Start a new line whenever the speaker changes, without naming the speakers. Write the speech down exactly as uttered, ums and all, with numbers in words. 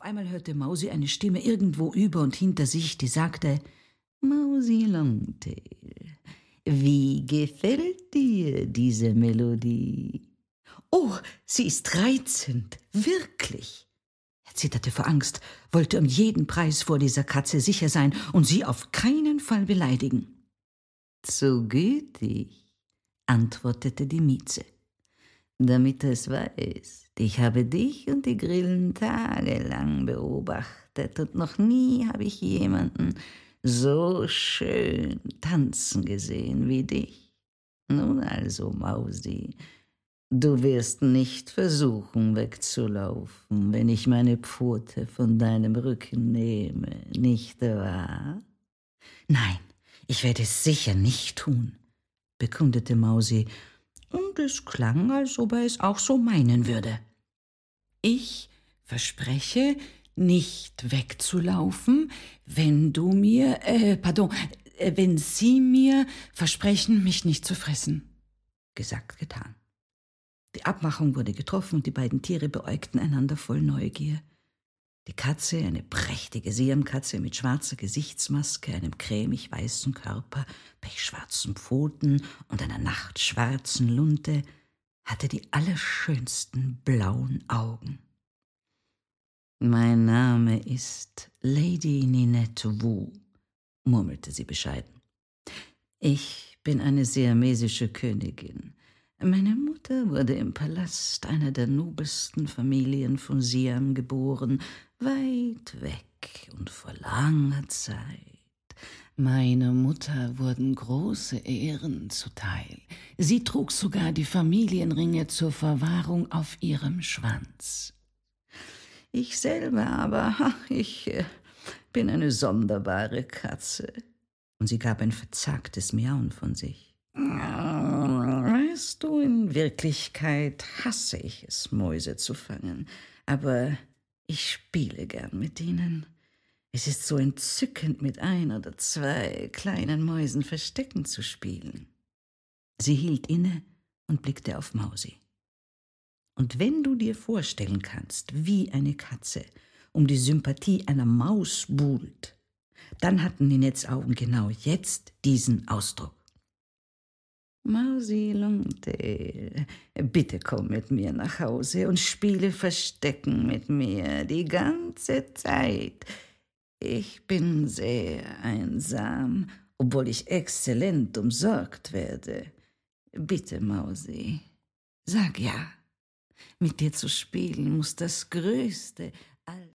einmal hörte Mausi eine Stimme irgendwo über und hinter sich, die sagte: »Mausi Longtail, wie gefällt dir diese Melodie?« »Oh, sie ist reizend, wirklich!« Er zitterte vor Angst, wollte um jeden Preis vor dieser Katze sicher sein und sie auf keinen Fall beleidigen. »Zu gütig«, antwortete die Mieze, »damit du es weißt. Ich habe dich und die Grillen tagelang beobachtet und noch nie habe ich jemanden so schön tanzen gesehen wie dich. Nun also, Mausi, du wirst nicht versuchen, wegzulaufen, wenn ich meine Pfote von deinem Rücken nehme, nicht wahr?« »Nein, ich werde es sicher nicht tun«, bekundete Mausi, und es klang, als ob er es auch so meinen würde. »Ich verspreche, nicht wegzulaufen, wenn du mir, äh, pardon, äh, wenn Sie mir versprechen, mich nicht zu fressen.« Gesagt, getan. Die Abmachung wurde getroffen und die beiden Tiere beäugten einander voll Neugier. Die Katze, eine prächtige Siamkatze mit schwarzer Gesichtsmaske, einem cremig weißen Körper, pechschwarzen Pfoten und einer nachtschwarzen Lunte, hatte die allerschönsten blauen Augen. »Mein Name ist Lady Ninette Wu«, murmelte sie bescheiden. »Ich bin eine siamesische Königin. Meine Mutter wurde im Palast einer der nobelsten Familien von Siam geboren, weit weg und vor langer Zeit. Meiner Mutter wurden große Ehren zuteil. Sie trug sogar die Familienringe zur Verwahrung auf ihrem Schwanz. Ich selber aber, ach, ich äh, bin eine sonderbare Katze.« Und sie gab ein verzagtes Miauen von sich. »Weißt du, in Wirklichkeit hasse ich es, Mäuse zu fangen, aber ich spiele gern mit ihnen. Es ist so entzückend, mit ein oder zwei kleinen Mäusen Verstecken zu spielen.« Sie hielt inne und blickte auf Mausi. Und wenn du dir vorstellen kannst, wie eine Katze um die Sympathie einer Maus buhlt, dann hatten Ninettes Augen genau jetzt diesen Ausdruck. »Mausi Longtail, bitte komm mit mir nach Hause und spiele Verstecken mit mir die ganze Zeit. Ich bin sehr einsam, obwohl ich exzellent umsorgt werde. Bitte, Mausi, sag ja. Mit dir zu spielen muss das Größte